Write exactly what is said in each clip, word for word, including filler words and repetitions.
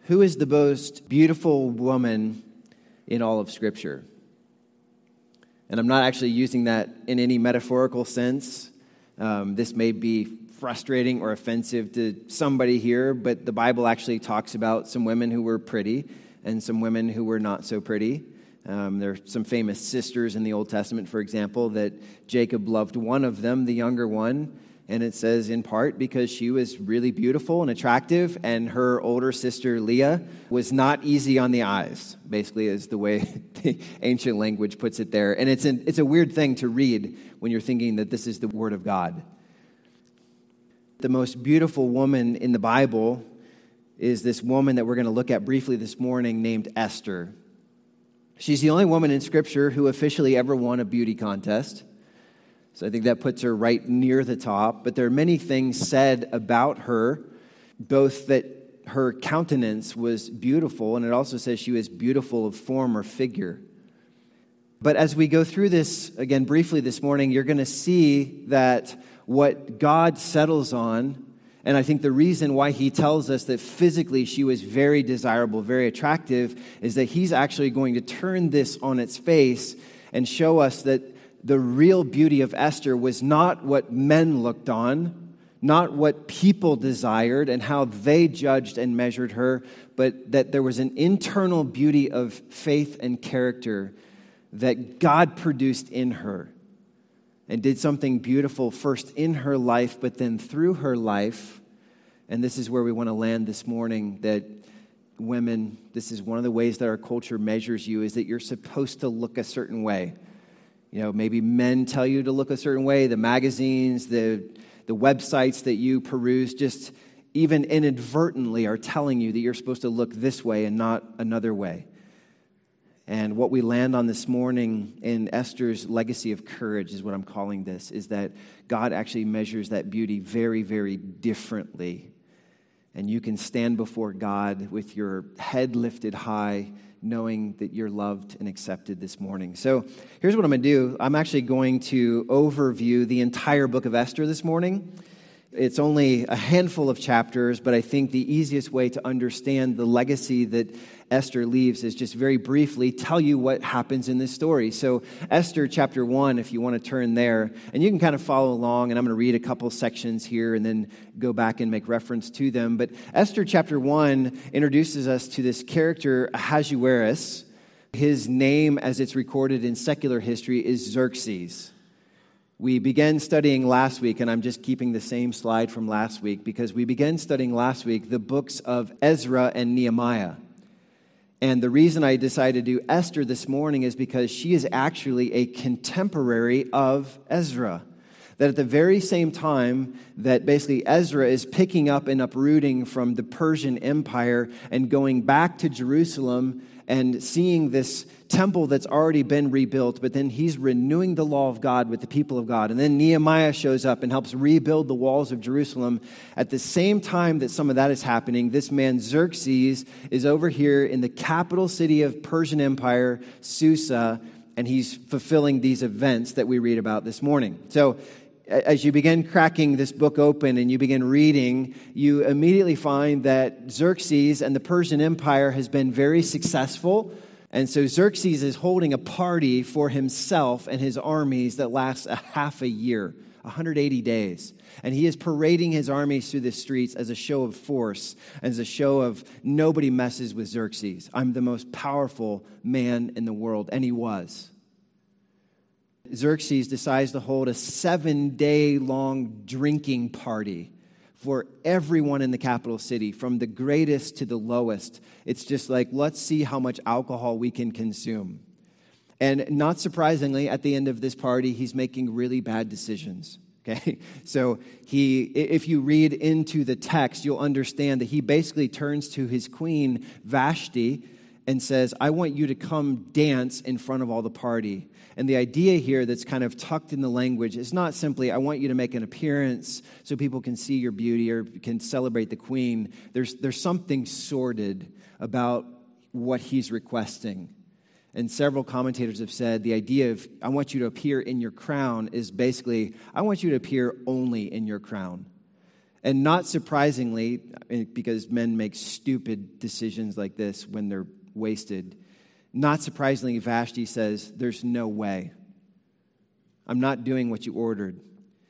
Who is the most beautiful woman in all of Scripture? And I'm not actually using that in any metaphorical sense. Um, this may be frustrating or offensive to somebody here, but the Bible actually talks about some women who were pretty and some women who were not so pretty. Um, there are some famous sisters in the Old Testament, for example, that Jacob loved one of them, the younger one, and it says in part because she was really beautiful and attractive, and her older sister Leah was not easy on the eyes, basically is the way the ancient language puts it there. And it's an, it's a weird thing to read when you're thinking that this is the Word of God. The most beautiful woman in the Bible is this woman that we're going to look at briefly this morning named Esther. She's the only woman in Scripture who officially ever won a beauty contest. So I think that puts her right near the top. But there are many things said about her, both that her countenance was beautiful, and it also says she was beautiful of form or figure. But as we go through this, again, briefly this morning, you're going to see that what God settles on, and I think the reason why he tells us that physically she was very desirable, very attractive, is that he's actually going to turn this on its face and show us that the real beauty of Esther was not what men looked on, not what people desired and how they judged and measured her, but that there was an internal beauty of faith and character that God produced in her and did something beautiful first in her life, but then through her life. And this is where we want to land this morning, that women, this is one of the ways that our culture measures you, is that you're supposed to look a certain way. You know, maybe men tell you to look a certain way. The magazines, the the websites that you peruse just even inadvertently are telling you that you're supposed to look this way and not another way. And what we land on this morning in Esther's legacy of courage is what I'm calling this, is that God actually measures that beauty very, very differently. And you can stand before God with your head lifted high, knowing that you're loved and accepted this morning. So here's what I'm going to do. I'm actually going to overview the entire book of Esther this morning. It's only a handful of chapters, but I think the easiest way to understand the legacy that Esther leaves is just very briefly tell you what happens in this story. So Esther chapter one, if you want to turn there, and you can kind of follow along, and I'm going to read a couple sections here and then go back and make reference to them. But Esther chapter one introduces us to this character, Ahasuerus. His name, as it's recorded in secular history, is Xerxes. We began studying last week, and I'm just keeping the same slide from last week, because we began studying last week the books of Ezra and Nehemiah. And the reason I decided to do Esther this morning is because she is actually a contemporary of Ezra. That at the very same time that basically Ezra is picking up and uprooting from the Persian Empire and going back to Jerusalem and seeing this temple that's already been rebuilt, but then he's renewing the law of God with the people of God. And then Nehemiah shows up and helps rebuild the walls of Jerusalem. At the same time that some of that is happening, this man Xerxes is over here in the capital city of Persian Empire, Susa, and he's fulfilling these events that we read about this morning. So as you begin cracking this book open and you begin reading, you immediately find that Xerxes and the Persian Empire has been very successful. And so Xerxes is holding a party for himself and his armies that lasts a half a year, one hundred eighty days. And he is parading his armies through the streets as a show of force, as a show of nobody messes with Xerxes. I'm the most powerful man in the world. And he was. Xerxes decides to hold a seven-day-long drinking party for everyone in the capital city, from the greatest to the lowest. It's just like, let's see how much alcohol we can consume. And not surprisingly, at the end of this party, he's making really bad decisions. Okay, so he, if you read into the text, you'll understand that he basically turns to his queen, Vashti, and says, I want you to come dance in front of all the party. And the idea here that's kind of tucked in the language is not simply, I want you to make an appearance so people can see your beauty or can celebrate the queen. There's, there's something sordid about what he's requesting. And several commentators have said the idea of, I want you to appear in your crown is basically, I want you to appear only in your crown. And not surprisingly, because men make stupid decisions like this when they're wasted, not surprisingly, Vashti says, there's no way. I'm not doing what you ordered.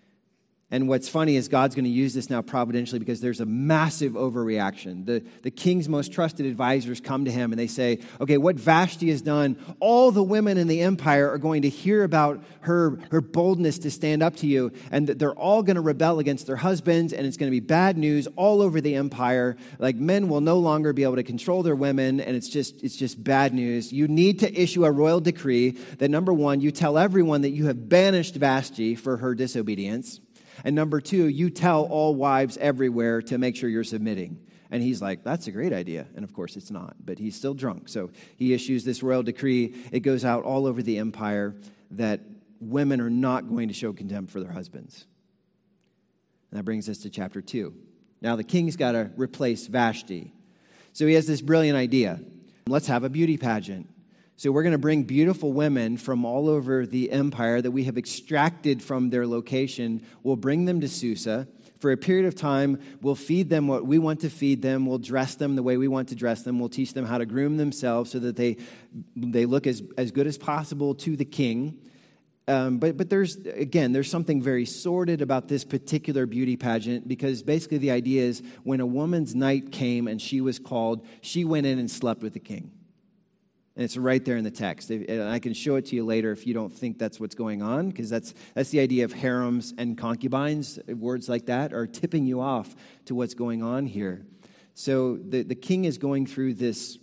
And what's funny is God's going to use this now providentially because there's a massive overreaction. The, the king's most trusted advisors come to him and they say, okay, what Vashti has done, all the women in the empire are going to hear about her, her boldness to stand up to you, and that they're all going to rebel against their husbands, and it's going to be bad news all over the empire. Like, men will no longer be able to control their women, and it's just, it's just bad news. You need to issue a royal decree that, number one, you tell everyone that you have banished Vashti for her disobedience. And number two, you tell all wives everywhere to make sure you're submitting. And he's like, that's a great idea. And of course it's not, but he's still drunk. So he issues this royal decree. It goes out all over the empire that women are not going to show contempt for their husbands. And that brings us to chapter two. Now the king's got to replace Vashti. So he has this brilliant idea. Let's have a beauty pageant. So we're going to bring beautiful women from all over the empire that we have extracted from their location. We'll bring them to Susa. For a period of time, we'll feed them what we want to feed them. We'll dress them the way we want to dress them. We'll teach them how to groom themselves so that they, they look as, as good as possible to the king. Um, but, but there's, again, there's something very sordid about this particular beauty pageant, because basically the idea is when a woman's night came and she was called, she went in and slept with the king. And it's right there in the text. And I can show it to you later if you don't think that's what's going on, because that's that's the idea of harems and concubines. Words like that are tipping you off to what's going on here. So the, the king is going through this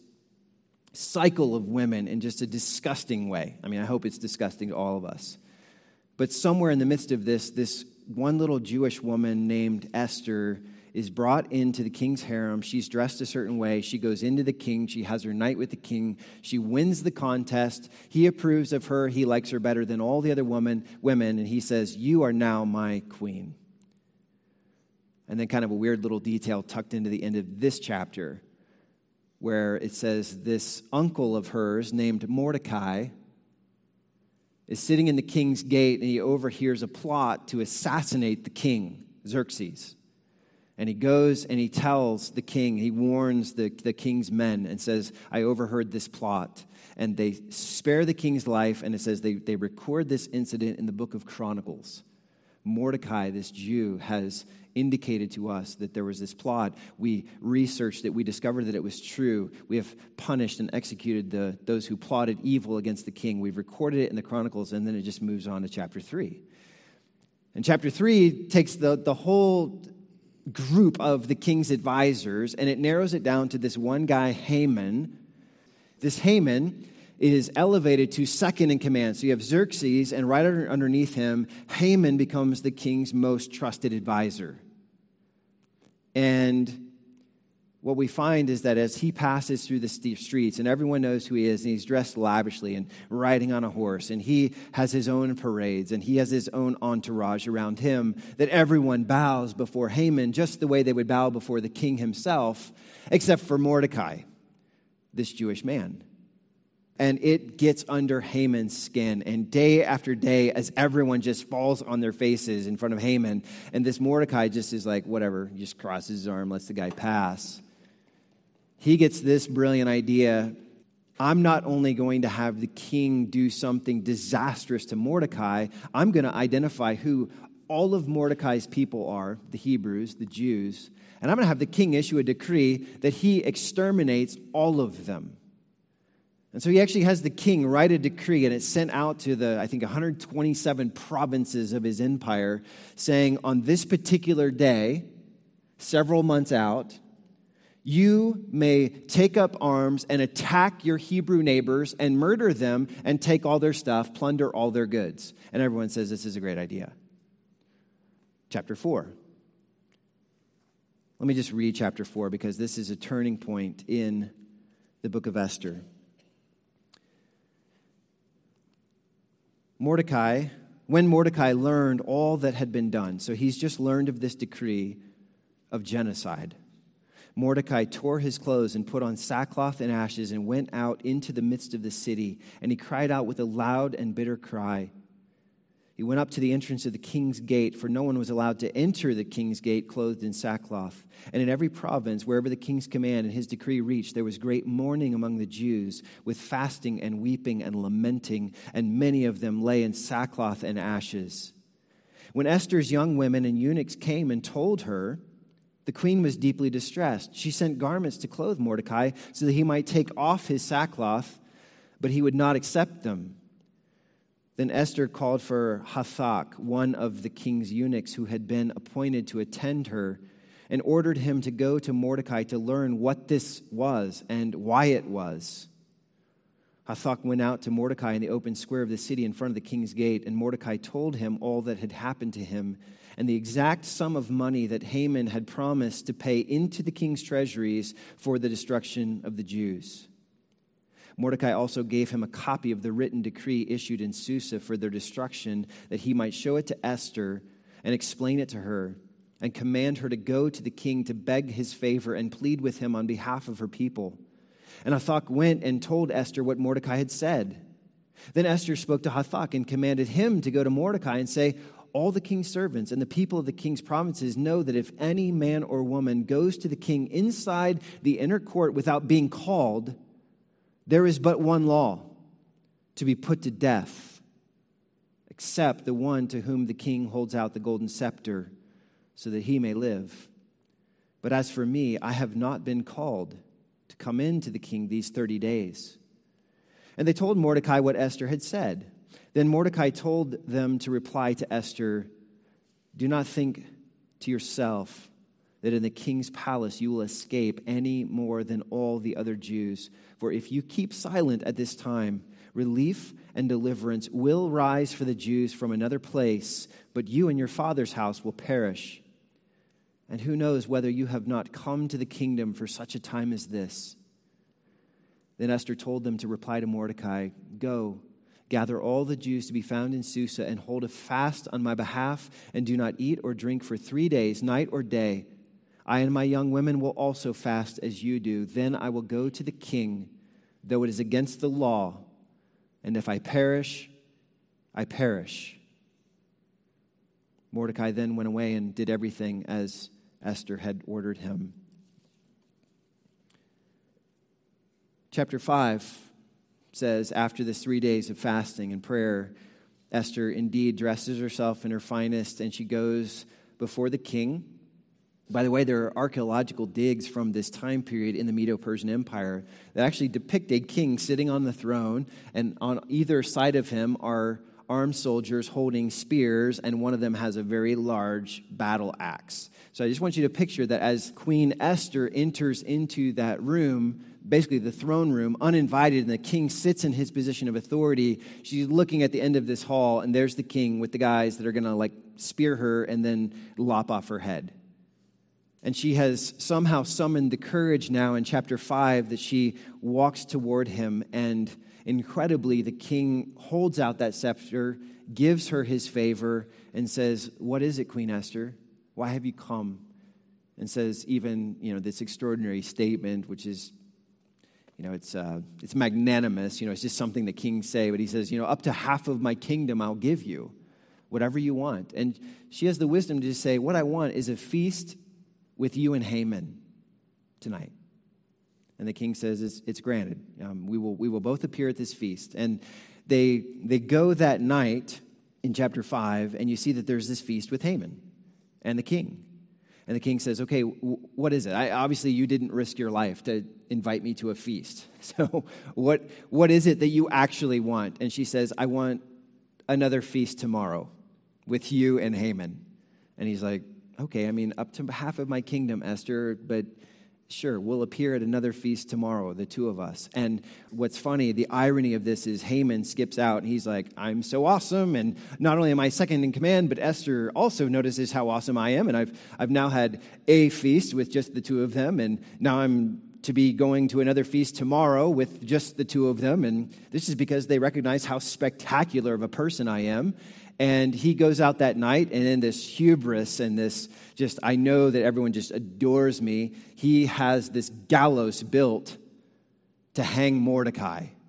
cycle of women in just a disgusting way. I mean, I hope it's disgusting to all of us. But somewhere in the midst of this, this one little Jewish woman named Esther is brought into the king's harem. She's dressed a certain way. She goes into the king. She has her night with the king. She wins the contest. He approves of her. He likes her better than all the other women, women, and he says, you are now my queen. And then kind of a weird little detail tucked into the end of this chapter where it says this uncle of hers named Mordecai is sitting in the king's gate, and he overhears a plot to assassinate the king, Xerxes. And he goes and he tells the king, he warns the, the king's men and says, I overheard this plot. And they spare the king's life, and it says they, they record this incident in the book of Chronicles. Mordecai, this Jew, has indicated to us that there was this plot. We researched it. We discovered that it was true. We have punished and executed the, those who plotted evil against the king. We've recorded it in the Chronicles, and then it just moves on to chapter three. And chapter three takes the, the whole group of the king's advisors, and it narrows it down to this one guy, Haman. This Haman is elevated to second in command. So you have Xerxes, and right under, underneath him, Haman becomes the king's most trusted advisor. And what we find is that as he passes through the streets, and everyone knows who he is, and he's dressed lavishly and riding on a horse, and he has his own parades, and he has his own entourage around him, that everyone bows before Haman just the way they would bow before the king himself, except for Mordecai, this Jewish man. And it gets under Haman's skin. And day after day, as everyone just falls on their faces in front of Haman, and this Mordecai just is like, whatever, just crosses his arm, lets the guy pass. He gets this brilliant idea. I'm not only going to have the king do something disastrous to Mordecai, I'm going to identify who all of Mordecai's people are, the Hebrews, the Jews, and I'm going to have the king issue a decree that he exterminates all of them. And so he actually has the king write a decree, and it's sent out to the, I think, one hundred twenty-seven provinces of his empire, saying on this particular day, several months out, you may take up arms and attack your Hebrew neighbors and murder them and take all their stuff, plunder all their goods. And everyone says this is a great idea. Chapter four. Let me just read chapter four because this is a turning point in the book of Esther. Mordecai, when Mordecai learned all that had been done, so he's just learned of this decree of genocide, Mordecai tore his clothes and put on sackcloth and ashes and went out into the midst of the city, and he cried out with a loud and bitter cry, He went up to the entrance of the king's gate, for no one was allowed to enter the king's gate clothed in sackcloth. And in every province, wherever the king's command and his decree reached, there was great mourning among the Jews, with fasting and weeping and lamenting, and many of them lay in sackcloth and ashes. When Esther's young women and eunuchs came and told her, the queen was deeply distressed. She sent garments to clothe Mordecai so that he might take off his sackcloth, but he would not accept them. Then Esther called for Hathach, one of the king's eunuchs who had been appointed to attend her, and ordered him to go to Mordecai to learn what this was and why it was. Hathach went out to Mordecai in the open square of the city in front of the king's gate, and Mordecai told him all that had happened to him and the exact sum of money that Haman had promised to pay into the king's treasuries for the destruction of the Jews. Mordecai also gave him a copy of the written decree issued in Susa for their destruction, that he might show it to Esther and explain it to her, and command her to go to the king to beg his favor and plead with him on behalf of her people. And Hathach went and told Esther what Mordecai had said. Then Esther spoke to Hathach and commanded him to go to Mordecai and say, all the king's servants and the people of the king's provinces know that if any man or woman goes to the king inside the inner court without being called, there is but one law, to be put to death, except the one to whom the king holds out the golden scepter, so that he may live. But as for me, I have not been called to come in to the king these thirty days. And they told Mordecai what Esther had said. Then Mordecai told them to reply to Esther, do not think to yourself that in the king's palace you will escape any more than all the other Jews. For if you keep silent at this time, relief and deliverance will rise for the Jews from another place, but you and your father's house will perish. And who knows whether you have not come to the kingdom for such a time as this? Then Esther told them to reply to Mordecai, go, gather all the Jews to be found in Susa and hold a fast on my behalf, and do not eat or drink for three days, night or day. I and my young women will also fast as you do. Then I will go to the king, though it is against the law. And if I perish, I perish. Mordecai then went away and did everything as Esther had ordered him. Chapter five says, after this three days of fasting and prayer, Esther indeed dresses herself in her finest, and she goes before the king. By the way, there are archaeological digs from this time period in the Medo-Persian Empire that actually depict a king sitting on the throne, and on either side of him are armed soldiers holding spears, and one of them has a very large battle axe. So I just want you to picture that as Queen Esther enters into that room, basically the throne room, uninvited, and the king sits in his position of authority, she's looking at the end of this hall, and there's the king with the guys that are going to like spear her and then lop off her head. And she has somehow summoned the courage now in chapter five that she walks toward him. And incredibly, the king holds out that scepter, gives her his favor, and says, what is it, Queen Esther? Why have you come? And says even, you know, this extraordinary statement, which is, you know, it's uh, it's magnanimous. You know, it's just something the kings say. But he says, you know, up to half of my kingdom I'll give you, whatever you want. And she has the wisdom to just say, what I want is a feast with you and Haman tonight. And the king says, it's, it's granted. Um, we will we will both appear at this feast. And they they go that night in chapter five, and you see that there's this feast with Haman and the king. And the king says, okay, w- what is it? I, obviously, you didn't risk your life to invite me to a feast. So what what is it that you actually want? And she says, I want another feast tomorrow with you and Haman. And he's like, okay, I mean, up to half of my kingdom, Esther, but sure, we'll appear at another feast tomorrow, the two of us. And what's funny, the irony of this is Haman skips out, and he's like, I'm so awesome, and not only am I second in command, but Esther also notices how awesome I am, and I've I've now had a feast with just the two of them, and now I'm to be going to another feast tomorrow with just the two of them, and this is because they recognize how spectacular of a person I am. And he goes out that night, and in this hubris and this just, I know that everyone just adores me, he has this gallows built to hang Mordecai.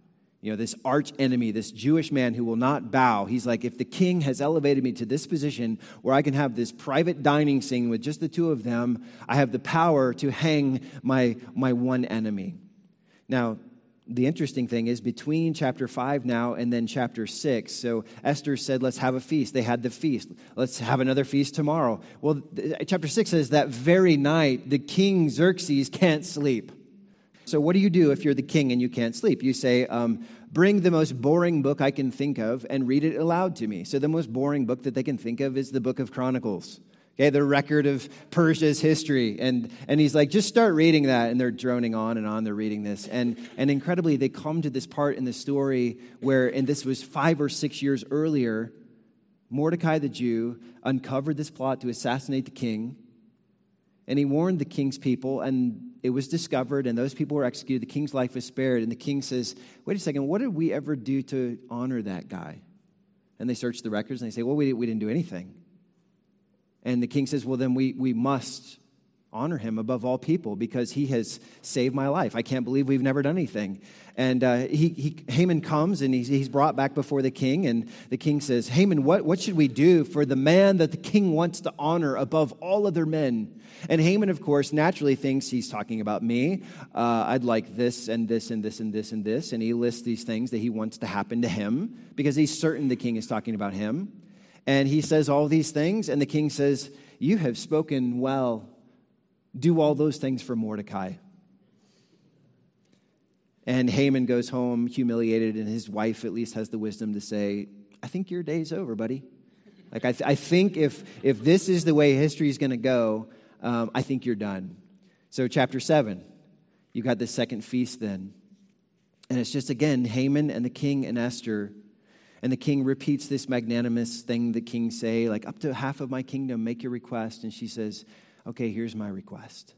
You know, this arch enemy, this Jewish man who will not bow. He's like, if the king has elevated me to this position where I can have this private dining scene with just the two of them, I have the power to hang my, my one enemy. Now, the interesting thing is between chapter five now and then chapter six, so Esther said, let's have a feast. They had the feast. Let's have another feast tomorrow. Well, chapter six says that very night, the king Xerxes can't sleep. So what do you do if you're the king and you can't sleep? You say, um, bring the most boring book I can think of and read it aloud to me. So the most boring book that they can think of is the book of Chronicles. Okay, the record of Persia's history. And and he's like, just start reading that. And they're droning on and on. They're reading this. And, and incredibly, they come to this part in the story where, and this was five or six years earlier, Mordecai the Jew uncovered this plot to assassinate the king. And he warned the king's people, and it was discovered, and those people were executed. The king's life was spared. And the king says, wait a second, what did we ever do to honor that guy? And they search the records, and they say, well, we, we didn't do anything. And the king says, well, then we, we must honor him above all people because he has saved my life. I can't believe we've never done anything. And uh, he, he, Haman comes, and he's, he's brought back before the king. And the king says, Haman, what, what should we do for the man that the king wants to honor above all other men? And Haman, of course, naturally thinks he's talking about me. Uh, I'd like this and this and this and this and this. And he lists these things that he wants to happen to him because he's certain the king is talking about him. And he says all these things, and the king says, you have spoken well. Do all those things for Mordecai. And Haman goes home humiliated, and his wife at least has the wisdom to say, I think your day's over, buddy. Like, I, th- I think if, if this is the way history is going to go, um, I think you're done. So chapter seven, you got the second feast then. And it's just, again, Haman and the king and Esther. And the king repeats this magnanimous thing the king say, like, up to half of my kingdom, make your request. And she says, okay, here's my request.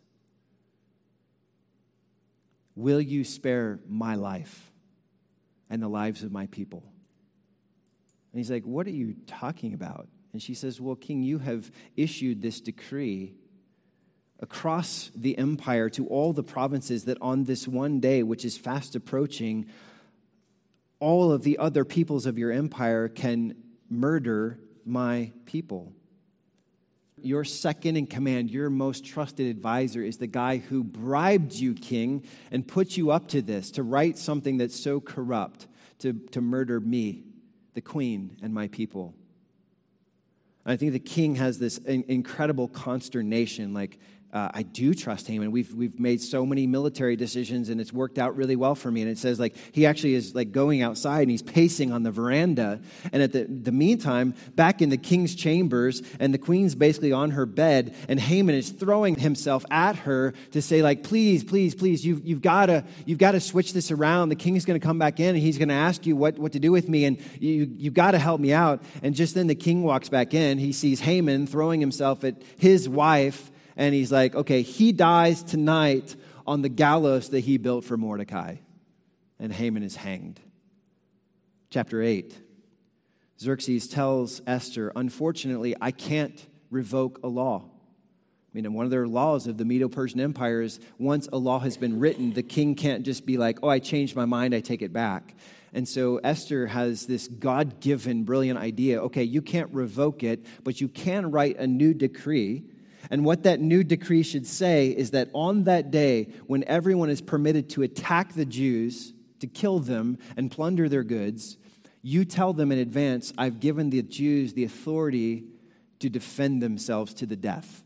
Will you spare my life and the lives of my people? And he's like, what are you talking about? And she says, well, king, you have issued this decree across the empire to all the provinces that on this one day, which is fast approaching, all of the other peoples of your empire can murder my people. Your second in command, your most trusted advisor is the guy who bribed you, king, and put you up to this, to write something that's so corrupt, to, to murder me, the queen, and my people. And I think the king has this in- incredible consternation, like, Uh, I do trust Haman. We've we've made so many military decisions, and it's worked out really well for me. And it says, like, he actually is like going outside, and he's pacing on the veranda. And at the, the meantime, back in the king's chambers, and the queen's basically on her bed, and Haman is throwing himself at her to say, like, please, please, please, you've you've got to you've got to switch this around. The king is going to come back in, and he's going to ask you what, what to do with me, and you you've got to help me out. And just then, the king walks back in. He sees Haman throwing himself at his wife. And he's like, okay, he dies tonight on the gallows that he built for Mordecai. And Haman is hanged. Chapter eight. Xerxes tells Esther, unfortunately, I can't revoke a law. I mean, and one of their laws of the Medo-Persian Empire is once a law has been written, the king can't just be like, oh, I changed my mind, I take it back. And so Esther has this God-given brilliant idea. Okay, you can't revoke it, but you can write a new decree. And what that new decree should say is that on that day, when everyone is permitted to attack the Jews, to kill them and plunder their goods, you tell them in advance, I've given the Jews the authority to defend themselves to the death.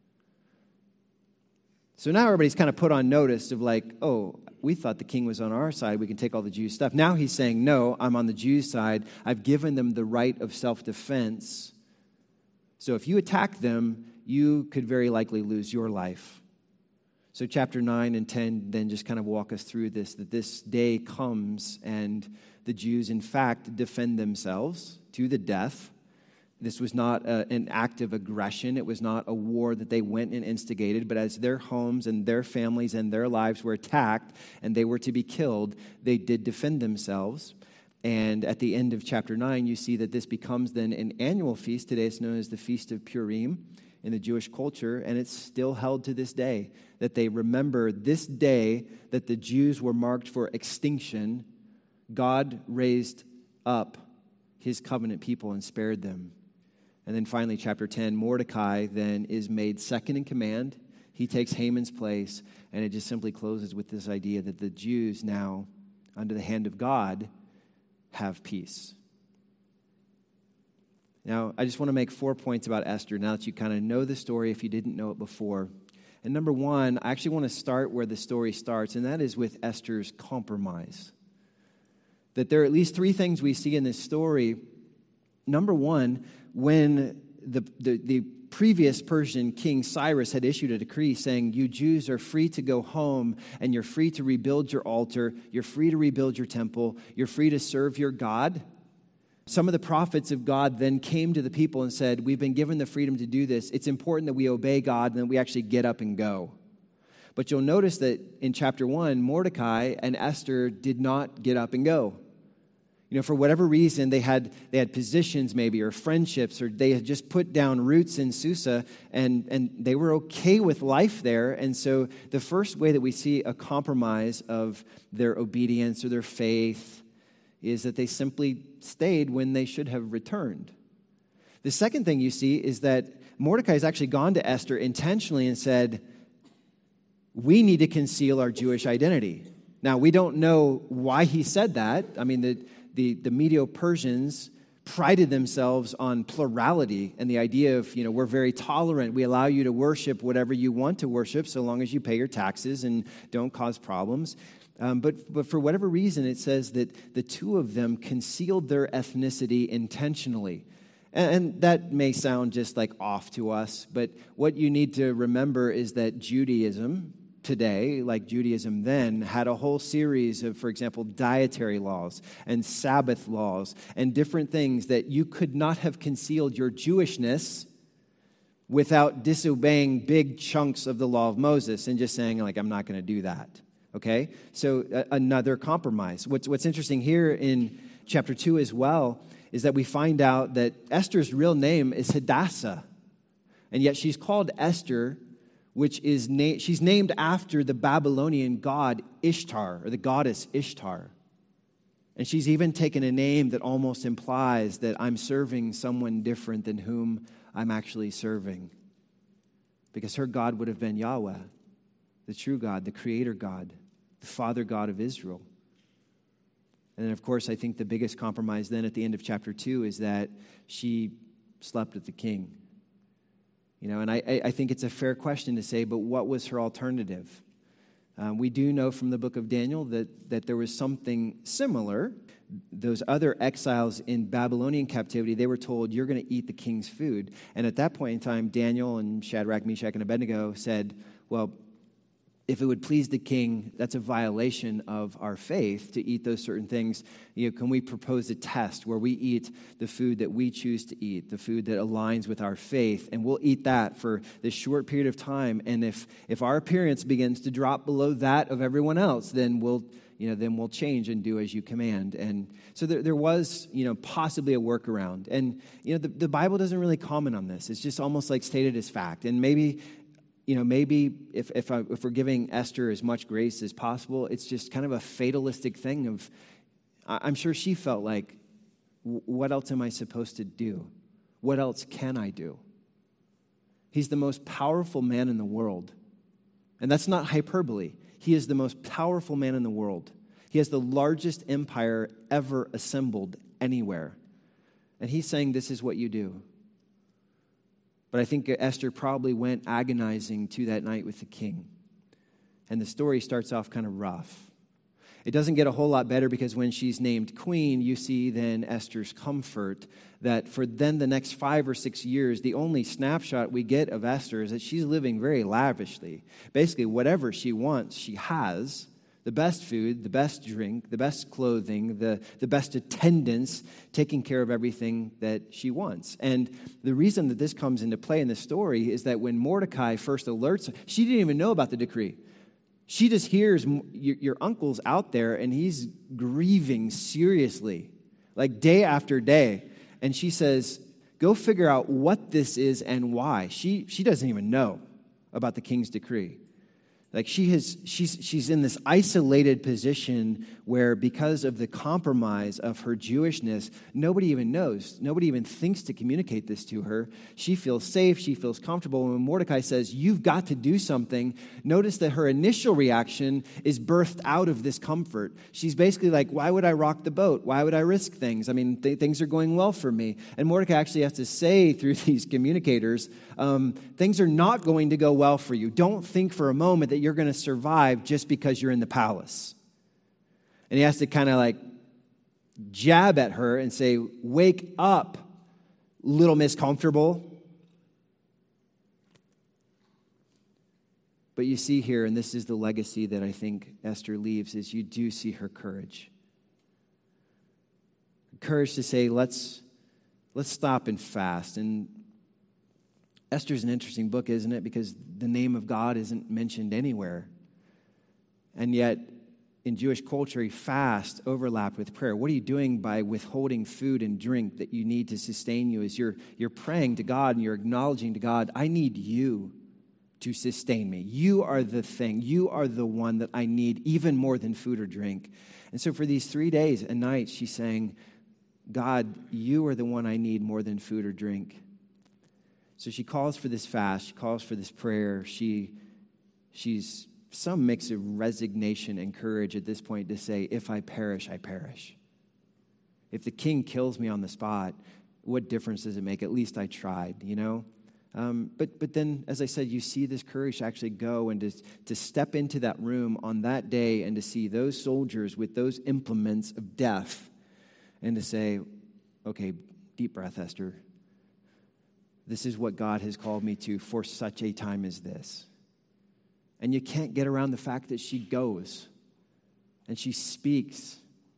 So now everybody's kind of put on notice of like, oh, we thought the king was on our side. We can take all the Jews' stuff. Now he's saying, no, I'm on the Jews' side. I've given them the right of self-defense. So if you attack them, you could very likely lose your life. So chapter nine and ten then just kind of walk us through this, that this day comes and the Jews, in fact, defend themselves to the death. This was not a, an act of aggression. It was not a war that they went and instigated, but as their homes and their families and their lives were attacked and they were to be killed, they did defend themselves. And at the end of chapter nine, you see that this becomes then an annual feast. Today it's known as the Feast of Purim in the Jewish culture, and it's still held to this day, that they remember this day that the Jews were marked for extinction. God raised up his covenant people and spared them. And then finally, chapter ten, Mordecai then is made second in command. He takes Haman's place, and it just simply closes with this idea that the Jews now, under the hand of God, have peace. Now, I just want to make four points about Esther now that you kind of know the story if you didn't know it before. And number one, I actually want to start where the story starts, and that is with Esther's compromise. That there are at least three things we see in this story. Number one, when the, the, the previous Persian king Cyrus had issued a decree saying, you Jews are free to go home and you're free to rebuild your altar, you're free to rebuild your temple, you're free to serve your God. Some of the prophets of God then came to the people and said, we've been given the freedom to do this. It's important that we obey God and that we actually get up and go. But you'll notice that in chapter one, Mordecai and Esther did not get up and go. You know, for whatever reason, they had they had positions maybe or friendships, or they had just put down roots in Susa, and, and they were okay with life there. And so the first way that we see a compromise of their obedience or their faith is that they simply stayed when they should have returned. The second thing you see is that Mordecai has actually gone to Esther intentionally and said, we need to conceal our Jewish identity. Now, we don't know why he said that. I mean, the The, the Medo-Persians prided themselves on plurality and the idea of, you know, we're very tolerant. We allow you to worship whatever you want to worship so long as you pay your taxes and don't cause problems. Um, but, but for whatever reason, it says that the two of them concealed their ethnicity intentionally. And, and that may sound just like off to us, but what you need to remember is that Judaism today, like Judaism then, had a whole series of, for example, dietary laws and Sabbath laws and different things that you could not have concealed your Jewishness without disobeying big chunks of the law of Moses and just saying, like, I'm not going to do that, okay? So uh, another compromise. What's, what's interesting here in chapter two as well is that we find out that Esther's real name is Hadassah, and yet she's called Esther, which is, na- she's named after the Babylonian god Ishtar, or the goddess Ishtar. And she's even taken a name that almost implies that I'm serving someone different than whom I'm actually serving. Because her God would have been Yahweh, the true God, the creator God, the Father God of Israel. And then, of course, I think the biggest compromise then at the end of chapter two is that she slept with the king. You know, and I, I think it's a fair question to say, but what was her alternative? Um, we do know from the book of Daniel that, that there was something similar. Those other exiles in Babylonian captivity, they were told, you're going to eat the king's food. And at that point in time, Daniel and Shadrach, Meshach, and Abednego said, well, if it would please the king, that's a violation of our faith to eat those certain things. You know, can we propose a test where we eat the food that we choose to eat, the food that aligns with our faith, and we'll eat that for this short period of time. And if if our appearance begins to drop below that of everyone else, then we'll you know then we'll change and do as you command. And so there, there was you know possibly a workaround. And you know the, the Bible doesn't really comment on this. It's just almost like stated as fact. And maybe. You know, maybe if if, I, if we're giving Esther as much grace as possible, it's just kind of a fatalistic thing of, I'm sure she felt like, what else am I supposed to do? What else can I do? He's the most powerful man in the world. And that's not hyperbole. He is the most powerful man in the world. He has the largest empire ever assembled anywhere. And he's saying, this is what you do. But I think Esther probably went agonizing to that night with the king. And the story starts off kind of rough. It doesn't get a whole lot better because when she's named queen, you see then Esther's comfort that for then the next five or six years, the only snapshot we get of Esther is that she's living very lavishly. Basically, whatever she wants, she has. The best food, the best drink, the best clothing, the, the best attendance, taking care of everything that she wants. And the reason that this comes into play in the story is that when Mordecai first alerts her, she didn't even know about the decree. She just hears your, your uncle's out there and he's grieving seriously, like day after day. And she says, go figure out what this is and why. She, she doesn't even know about the king's decree. Like she has, she's, she's in this isolated position where because of the compromise of her Jewishness, nobody even knows. Nobody even thinks to communicate this to her. She feels safe. She feels comfortable. And when Mordecai says, you've got to do something, notice that her initial reaction is birthed out of this comfort. She's basically like, why would I rock the boat? Why would I risk things? I mean, th- things are going well for me. And Mordecai actually has to say through these communicators, um, things are not going to go well for you. Don't think for a moment that you're going to survive just because you're in the palace. And he has to kind of like jab at her and say, wake up, little Miss Comfortable. But you see here, and this is the legacy that I think Esther leaves, is you do see her courage. Courage to say, let's, let's stop and fast. And Esther's an interesting book, isn't it? Because the name of God isn't mentioned anywhere. And yet, in Jewish culture, fast overlapped with prayer. What are you doing by withholding food and drink that you need to sustain you? As you're, you're praying to God and you're acknowledging to God, I need you to sustain me. You are the thing. You are the one that I need even more than food or drink. And so for these three days and nights, she's saying, God, you are the one I need more than food or drink. So she calls for this fast. She calls for this prayer. She, she's some mix of resignation and courage at this point to say, if I perish, I perish. If the king kills me on the spot, what difference does it make? At least I tried, you know? Um, but but then, as I said, you see this courage to actually go and to, to step into that room on that day and to see those soldiers with those implements of death and to say, okay, deep breath, Esther. This is what God has called me to for such a time as this. And you can't get around the fact that she goes and she speaks.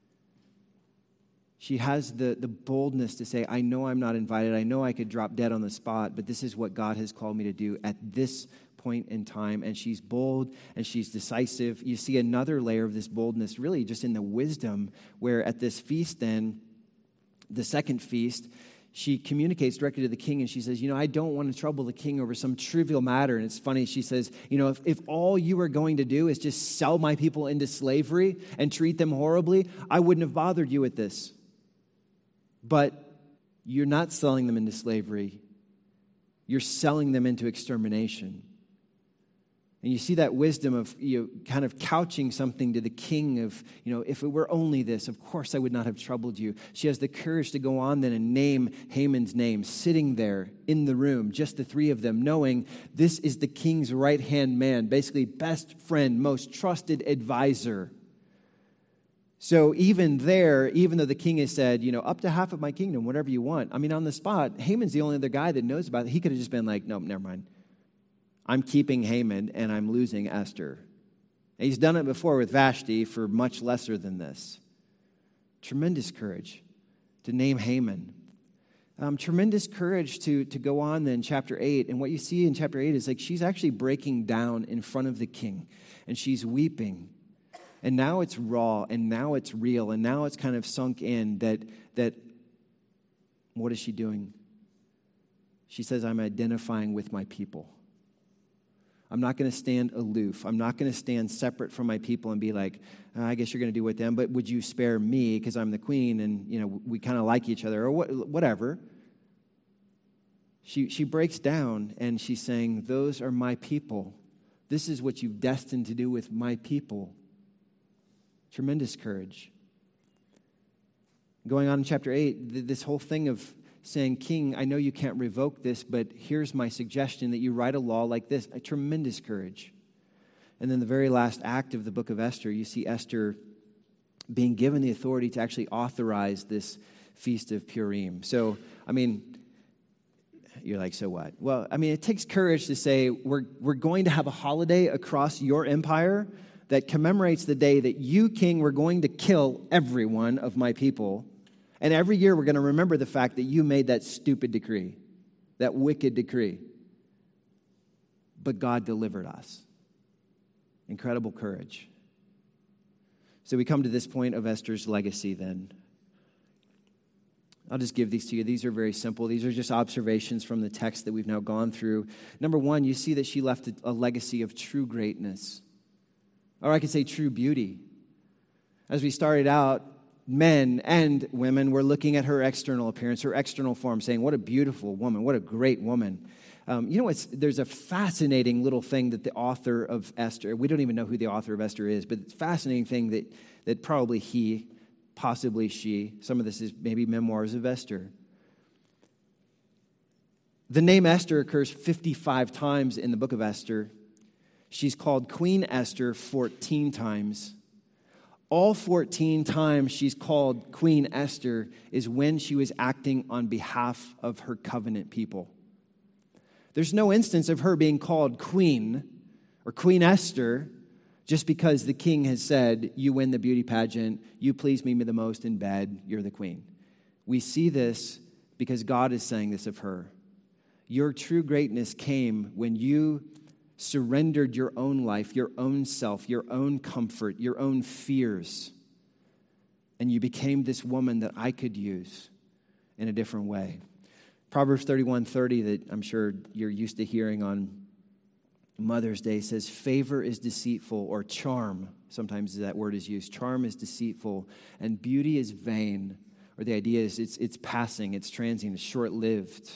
She has the, the boldness to say, I know I'm not invited. I know I could drop dead on the spot, but this is what God has called me to do at this point in time. And she's bold and she's decisive. You see another layer of this boldness really just in the wisdom where at this feast then, the second feast, she communicates directly to the king and she says, you know, I don't want to trouble the king over some trivial matter. And it's funny, she says, you know, if, if all you are going to do is just sell my people into slavery and treat them horribly, I wouldn't have bothered you with this. But you're not selling them into slavery. You're selling them into extermination. And you see that wisdom of, you know, kind of couching something to the king of, you know, if it were only this, of course I would not have troubled you. She has the courage to go on then and name Haman's name, sitting there in the room, just the three of them, knowing this is the king's right-hand man, basically best friend, most trusted advisor. So even there, even though the king has said, you know, up to half of my kingdom, whatever you want. I mean, on the spot, Haman's the only other guy that knows about it. He could have just been like, no, never mind. I'm keeping Haman and I'm losing Esther. And he's done it before with Vashti for much lesser than this. Tremendous courage to name Haman. Um, tremendous courage to, to go on then, chapter eight. And what you see in chapter eight is like she's actually breaking down in front of the king. And she's weeping. And now it's raw, and now it's real, and now it's kind of sunk in that, that what is she doing? She says, I'm identifying with my people. I'm not going to stand aloof. I'm not going to stand separate from my people and be like, oh, I guess you're going to do with them, but would you spare me because I'm the queen and, you know, we kind of like each other or what, whatever. She, she breaks down and she's saying, those are my people. This is what you've destined to do with my people. Tremendous courage. Going on in chapter eight, this whole thing of saying, King, I know you can't revoke this, but here's my suggestion that you write a law like this. A tremendous courage. And then the very last act of the book of Esther, you see Esther being given the authority to actually authorize this Feast of Purim. So, I mean, you're like, so what? Well, I mean, it takes courage to say, we're, we're going to have a holiday across your empire that commemorates the day that you, king, were going to kill every one of my people. And every year we're going to remember the fact that you made that stupid decree, that wicked decree. But God delivered us. Incredible courage. So we come to this point of Esther's legacy then. I'll just give these to you. These are very simple. These are just observations from the text that we've now gone through. Number one, you see that she left a legacy of true greatness. Or I could say true beauty. As we started out, men and women were looking at her external appearance, her external form, saying, what a beautiful woman, what a great woman. Um, you know, it's, there's a fascinating little thing that the author of Esther, we don't even know who the author of Esther is, but it's a fascinating thing that, that probably he, possibly she, some of this is maybe memoirs of Esther. The name Esther occurs fifty-five times in the book of Esther. She's called Queen Esther fourteen times. All fourteen times she's called Queen Esther is when she was acting on behalf of her covenant people. There's no instance of her being called Queen or Queen Esther just because the king has said, you win the beauty pageant, you please me the most in bed, you're the queen. We see this because God is saying this of her. Your true greatness came when you surrendered your own life, your own self, your own comfort, your own fears, and you became this woman that I could use in a different way. Proverbs thirty-one thirty that I'm sure you're used to hearing on Mother's Day says, favor is deceitful, or charm, sometimes that word is used. Charm is deceitful, and beauty is vain, or the idea is it's, it's passing, it's transient, it's short-lived.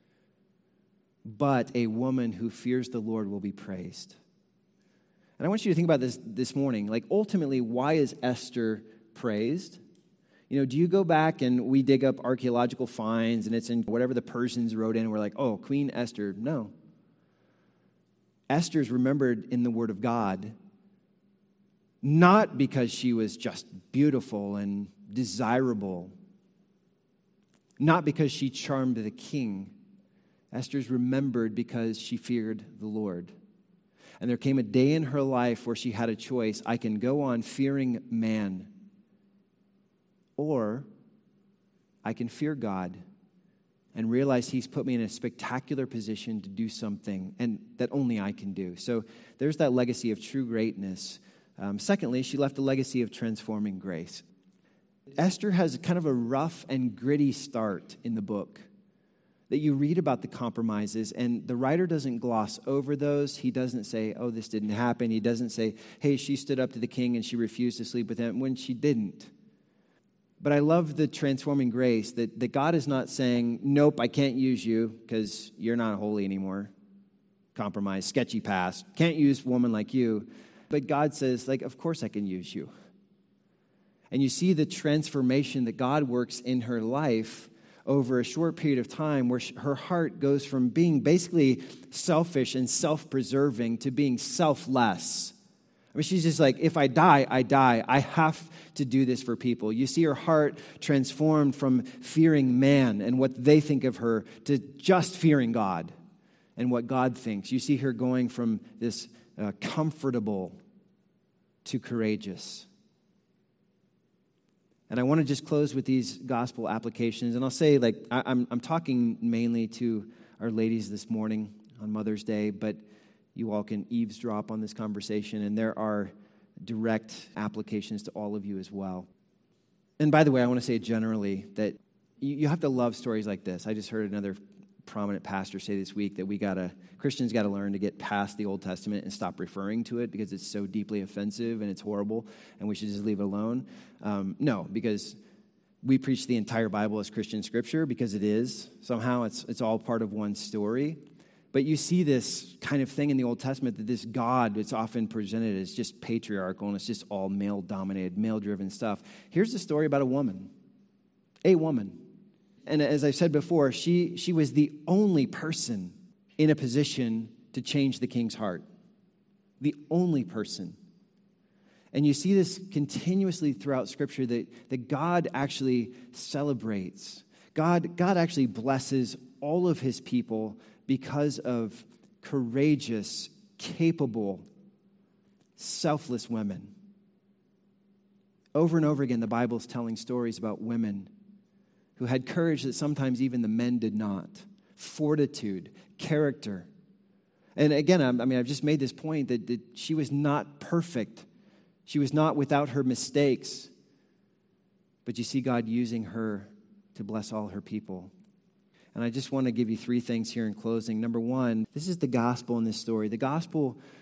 But a woman who fears the Lord will be praised. And I want you to think about this this morning. Like, ultimately, why is Esther praised? You know, do you go back and we dig up archaeological finds and it's in whatever the Persians wrote in and we're like, oh, Queen Esther? No. Esther's remembered in the Word of God, not because she was just beautiful and desirable, not because she charmed the king. Esther's remembered because she feared the Lord. And there came a day in her life where she had a choice. I can go on fearing man, or I can fear God and realize he's put me in a spectacular position to do something and that only I can do. So there's that legacy of true greatness. Um, secondly, she left a legacy of transforming grace. Esther has kind of a rough and gritty start in the book. That you read about the compromises, and the writer doesn't gloss over those. He doesn't say, oh, this didn't happen. He doesn't say, hey, she stood up to the king and she refused to sleep with him, when she didn't. But I love the transforming grace that, that God is not saying, nope, I can't use you because you're not holy anymore. Compromise, sketchy past. Can't use a woman like you. But God says, like, of course I can use you. And you see the transformation that God works in her life over a short period of time where her heart goes from being basically selfish and self-preserving to being selfless. I mean, she's just like, if I die, I die. I have to do this for people. You see her heart transformed from fearing man and what they think of her to just fearing God and what God thinks. You see her going from this uh, comfortable to courageous. And I want to just close with these gospel applications. And I'll say, like, I, I'm, I'm talking mainly to our ladies this morning on Mother's Day, but you all can eavesdrop on this conversation, and there are direct applications to all of you as well. And by the way, I want to say generally that you, you have to love stories like this. I just heard another prominent pastor say this week that we gotta Christians got to learn to get past the Old Testament and stop referring to it because it's so deeply offensive and it's horrible, and we should just leave it alone. Um, no, because we preach the entire Bible as Christian scripture because it is. Somehow it's it's all part of one story. But you see this kind of thing in the Old Testament that this God that's often presented as just patriarchal and it's just all male-dominated, male-driven stuff. Here's the story about a woman, a woman. And as I said before, she, she was the only person in a position to change the king's heart. The only person. And you see this continuously throughout Scripture that, that God actually celebrates. God, God actually blesses all of his people because of courageous, capable, selfless women. Over and over again, the Bible is telling stories about women who had courage that sometimes even the men did not. Fortitude, character. And again, I mean, I've just made this point that, that she was not perfect. She was not without her mistakes. But you see God using her to bless all her people. And I just want to give you three things here in closing. Number one, this is the gospel in this story. The gospel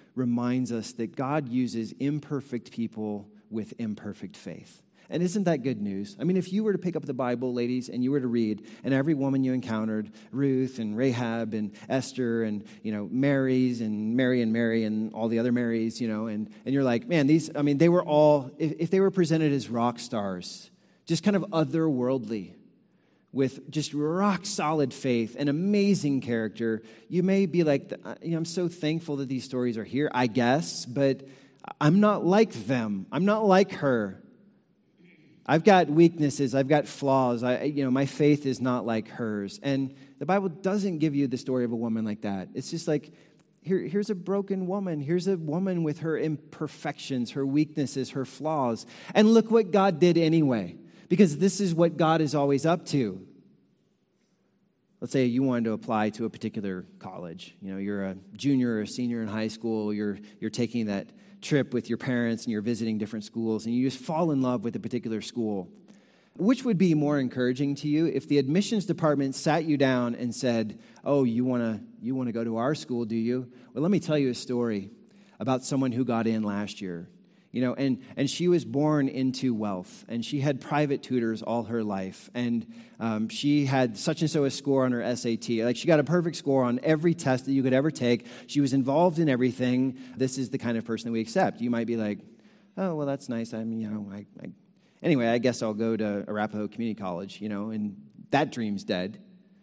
reminds us that God uses imperfect people with imperfect faith. And isn't that good news? I mean, if you were to pick up the Bible, ladies, and you were to read, and every woman you encountered, Ruth and Rahab and Esther and, you know, Mary's and Mary and Mary and all the other Marys, you know, and, and you're like, man, these, I mean, they were all, if, if they were presented as rock stars, just kind of otherworldly, with just rock solid faith and amazing character, you may be like, you know, I'm so thankful that these stories are here, I guess, but I'm not like them. I'm not like her. I've got weaknesses. I've got flaws. I, you know, my faith is not like hers. And the Bible doesn't give you the story of a woman like that. It's just like, here, here's a broken woman. Here's a woman with her imperfections, her weaknesses, her flaws. And look what God did anyway, because this is what God is always up to. Let's say you wanted to apply to a particular college. You know, you're a junior or a senior in high school. You're you're taking that trip with your parents and you're visiting different schools and you just fall in love with a particular school. Which would be more encouraging to you if the admissions department sat you down and said, "Oh, you want to you want to go to our school, do you? Well, let me tell you a story about someone who got in last year." You know, and, and she was born into wealth, and she had private tutors all her life, and um, she had such and so a score on her S A T. Like, she got a perfect score on every test that you could ever take. She was involved in everything. This is the kind of person that we accept. You might be like, oh, well, that's nice. I mean, you know, I, I anyway, I guess I'll go to Arapahoe Community College, you know, and that dream's dead.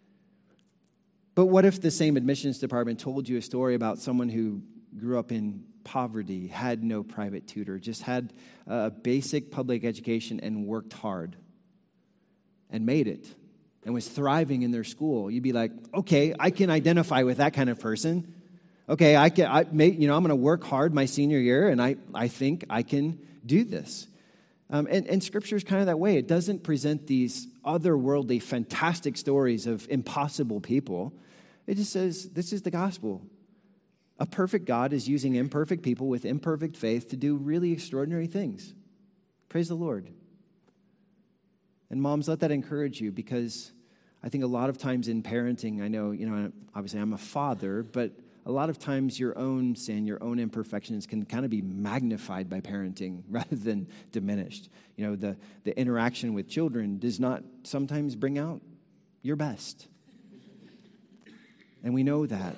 But what if the same admissions department told you a story about someone who grew up in poverty, had no private tutor, just had a basic public education and worked hard and made it and was thriving in their school? You'd be like, okay, I can identify with that kind of person. Okay, I can, I may, you know, I'm going to work hard my senior year, and I, I think I can do this. Um, and, and Scripture is kind of that way. It doesn't present these otherworldly, fantastic stories of impossible people. It just says, this is the gospel. A perfect God is using imperfect people with imperfect faith to do really extraordinary things. Praise the Lord. And moms, let that encourage you, because I think a lot of times in parenting, I know, you know, obviously I'm a father, but a lot of times your own sin, your own imperfections can kind of be magnified by parenting rather than diminished. You know, the, the interaction with children does not sometimes bring out your best. And we know that.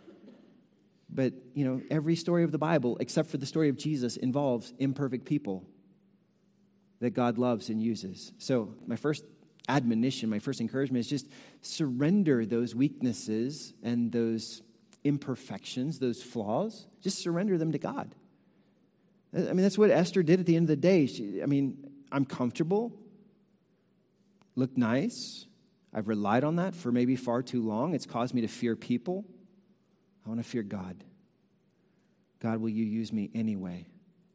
But, you know, every story of the Bible, except for the story of Jesus, involves imperfect people that God loves and uses. So my first admonition, my first encouragement is just surrender those weaknesses and those imperfections, those flaws. Just surrender them to God. I mean, that's what Esther did at the end of the day. She, I mean, I'm comfortable, look nice. I've relied on that for maybe far too long. It's caused me to fear people. I want to fear God. God, will you use me anyway?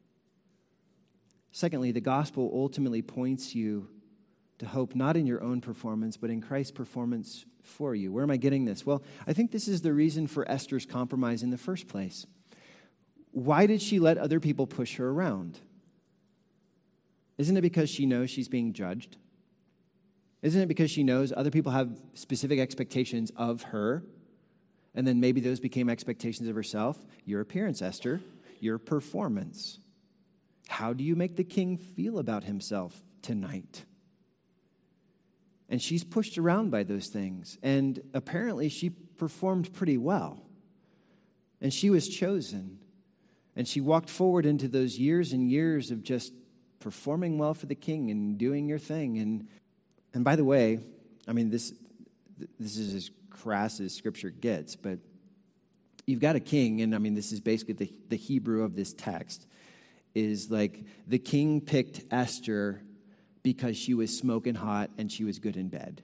Secondly, the gospel ultimately points you to hope not in your own performance, but in Christ's performance for you. Where am I getting this? Well, I think this is the reason for Esther's compromise in the first place. Why did she let other people push her around? Isn't it because she knows she's being judged? Isn't it because she knows other people have specific expectations of her? And then maybe those became expectations of herself. Your appearance, Esther. Your performance. How do you make the king feel about himself tonight? And she's pushed around by those things. And apparently she performed pretty well. And she was chosen. And she walked forward into those years and years of just performing well for the king and doing your thing. And and by the way, I mean, this this is as crass as Scripture gets, but you've got a king, and I mean, this is basically the, the Hebrew of this text, is like the king picked Esther because she was smoking hot and she was good in bed.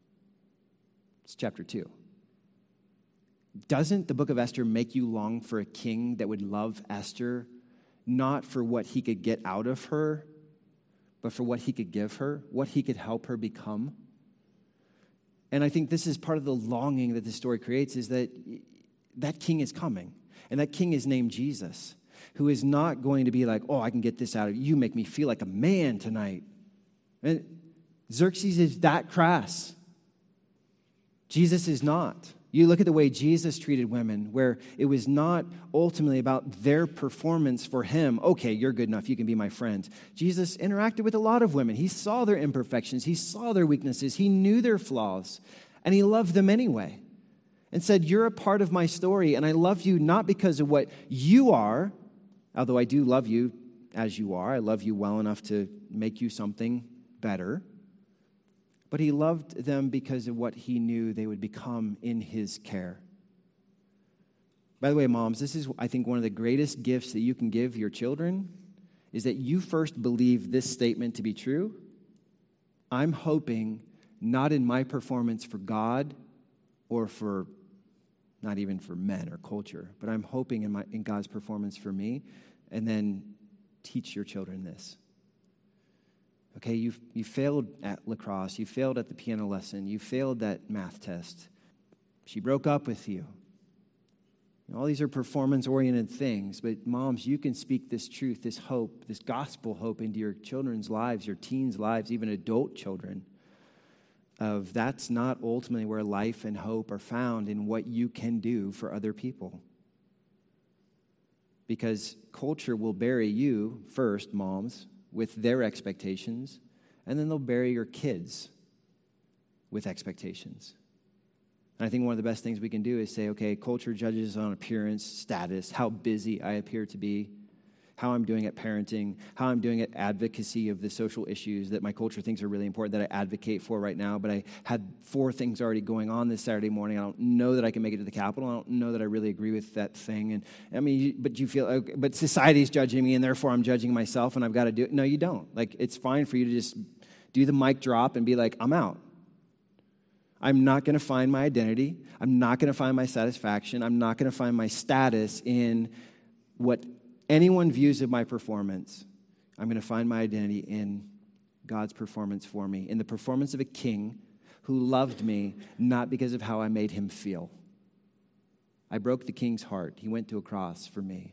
It's chapter two. Doesn't the book of Esther make you long for a king that would love Esther, not for what he could get out of her, but for what he could give her, what he could help her become? And I think this is part of the longing that this story creates, is that that king is coming. And that king is named Jesus, who is not going to be like, oh, I can get this out of you. You make me feel like a man tonight. And Xerxes is that crass. Jesus is not. You look at the way Jesus treated women, where it was not ultimately about their performance for him. Okay, you're good enough. You can be my friend. Jesus interacted with a lot of women. He saw their imperfections. He saw their weaknesses. He knew their flaws, and he loved them anyway and said, you're a part of my story, and I love you not because of what you are, although I do love you as you are. I love you well enough to make you something better. But he loved them because of what he knew they would become in his care. By the way, moms, this is, I think, one of the greatest gifts that you can give your children is that you first believe this statement to be true. I'm hoping not in my performance for God or for, not even for men or culture, but I'm hoping in, my, in God's performance for me, and then teach your children this. Okay, you you failed at lacrosse, you failed at the piano lesson, you failed that math test. She broke up with you. All these are performance-oriented things, but moms, you can speak this truth, this hope, this gospel hope into your children's lives, your teens' lives, even adult children, of that's not ultimately where life and hope are found in what you can do for other people. Because culture will bury you first, moms, with their expectations, and then they'll bury your kids with expectations. And I think one of the best things we can do is say, okay, culture judges on appearance, status, how busy I appear to be, how I'm doing at parenting, how I'm doing at advocacy of the social issues that my culture thinks are really important that I advocate for right now, but I had four things already going on this Saturday morning. I don't know that I can make it to the Capitol. I don't know that I really agree with that thing. And I mean, but you feel, okay, but society's judging me, and therefore I'm judging myself, and I've got to do it. No, you don't. Like, it's fine for you to just do the mic drop and be like, I'm out. I'm not going to find my identity. I'm not going to find my satisfaction. I'm not going to find my status in what anyone views of my performance. I'm going to find my identity in God's performance for me, in the performance of a king who loved me, not because of how I made him feel. I broke the king's heart. He went to a cross for me.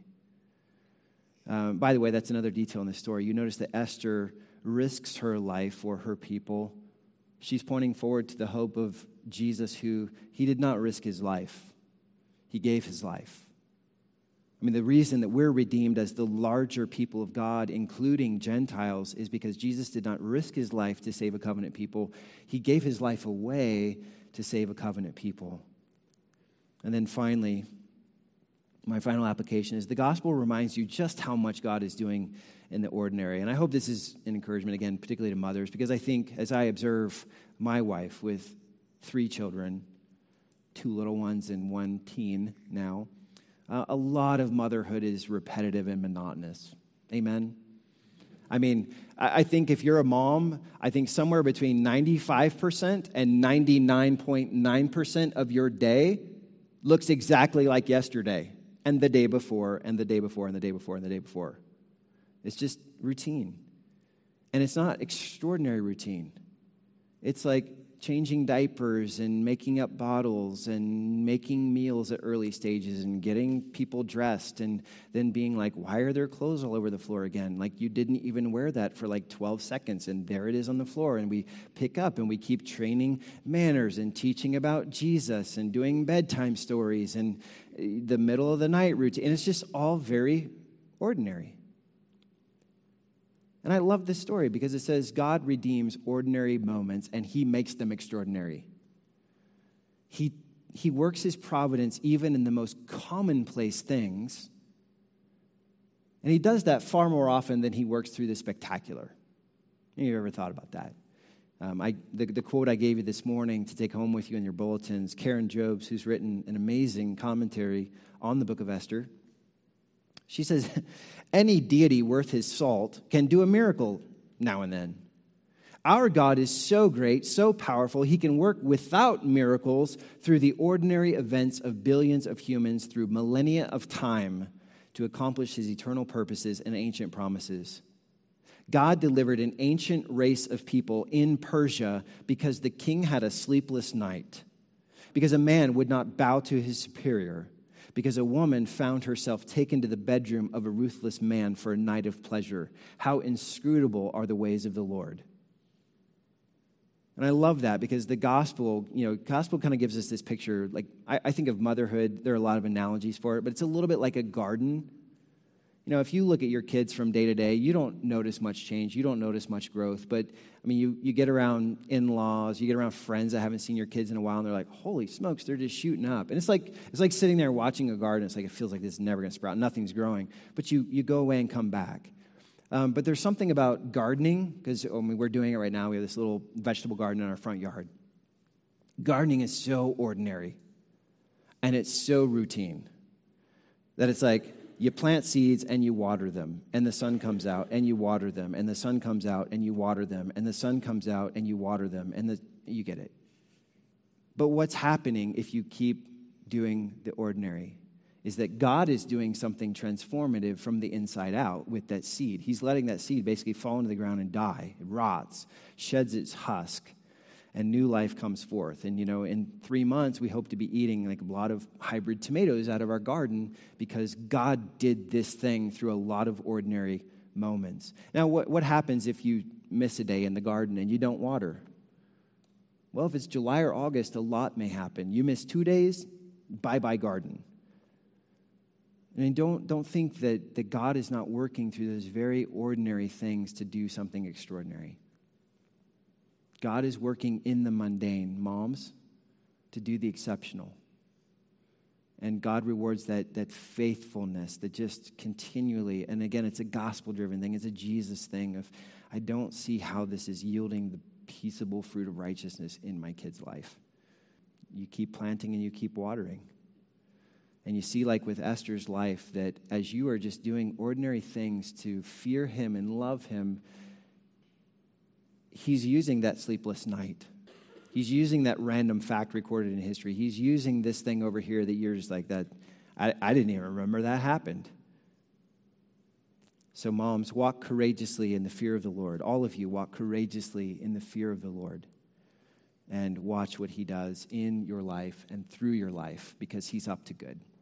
Um, by the way, that's another detail in the story. You notice that Esther risks her life for her people. She's pointing forward to the hope of Jesus, who he did not risk his life. He gave his life. I mean, the reason that we're redeemed as the larger people of God, including Gentiles, is because Jesus did not risk his life to save a covenant people. He gave his life away to save a covenant people. And then finally, my final application is the gospel reminds you just how much God is doing in the ordinary. And I hope this is an encouragement, again, particularly to mothers, because I think as I observe my wife with three children, two little ones and one teen now, Uh, a lot of motherhood is repetitive and monotonous. Amen? I mean, I, I think if you're a mom, I think somewhere between ninety-five percent and ninety-nine point nine percent of your day looks exactly like yesterday and the day before and the day before and the day before and the day before. It's just routine. And it's not extraordinary routine. It's like changing diapers and making up bottles and making meals at early stages and getting people dressed and then being like, why are there clothes all over the floor again? Like, you didn't even wear that for like twelve seconds, and there it is on the floor. And we pick up and we keep training manners and teaching about Jesus and doing bedtime stories and the middle of the night routine. And it's just all very ordinary. And I love this story because it says God redeems ordinary moments and he makes them extraordinary. He, he works his providence even in the most commonplace things. And he does that far more often than he works through the spectacular. Have you ever thought about that? Um, I, the, the quote I gave you this morning to take home with you in your bulletins, Karen Jobes, who's written an amazing commentary on the book of Esther. She says, any deity worth his salt can do a miracle now and then. Our God is so great, so powerful, he can work without miracles through the ordinary events of billions of humans through millennia of time to accomplish his eternal purposes and ancient promises. God delivered an ancient race of people in Persia because the king had a sleepless night, because a man would not bow to his superior, because a woman found herself taken to the bedroom of a ruthless man for a night of pleasure. How inscrutable are the ways of the Lord. And I love that because the gospel, you know, gospel kind of gives us this picture. Like, I, I think of motherhood, there are a lot of analogies for it, but it's a little bit like a garden. You know, if you look at your kids from day to day, you don't notice much change. You don't notice much growth. But, I mean, you, you get around in-laws, you get around friends that haven't seen your kids in a while, and they're like, holy smokes, they're just shooting up. And it's like it's like sitting there watching a garden. It's like, it feels like this is never going to sprout. Nothing's growing. But you, you go away and come back. Um, but there's something about gardening, because I mean, we're doing it right now. We have this little vegetable garden in our front yard. Gardening is so ordinary, and it's so routine, that it's like, you plant seeds and you water them, and the sun comes out and you water them, and the sun comes out and you water them, and the sun comes out and you water them, and the, you get it. But what's happening if you keep doing the ordinary is that God is doing something transformative from the inside out with that seed. He's letting that seed basically fall into the ground and die. It rots, sheds its husk, and new life comes forth. And, you know, in three months, we hope to be eating like a lot of hybrid tomatoes out of our garden because God did this thing through a lot of ordinary moments. Now, what, what happens if you miss a day in the garden and you don't water? Well, if it's July or August, a lot may happen. You miss two days, bye-bye garden. I mean, don't, don't think that, that God is not working through those very ordinary things to do something extraordinary. God is working in the mundane, moms, to do the exceptional. And God rewards that, that faithfulness that just continually, and again, it's a gospel-driven thing. It's a Jesus thing of, I don't see how this is yielding the peaceable fruit of righteousness in my kid's life. You keep planting and you keep watering. And you see, like with Esther's life, that as you are just doing ordinary things to fear him and love him, he's using that sleepless night. He's using that random fact recorded in history. He's using this thing over here that you're just like, that. I, I didn't even remember that happened. So moms, walk courageously in the fear of the Lord. All of you, walk courageously in the fear of the Lord. And watch what he does in your life and through your life, because he's up to good.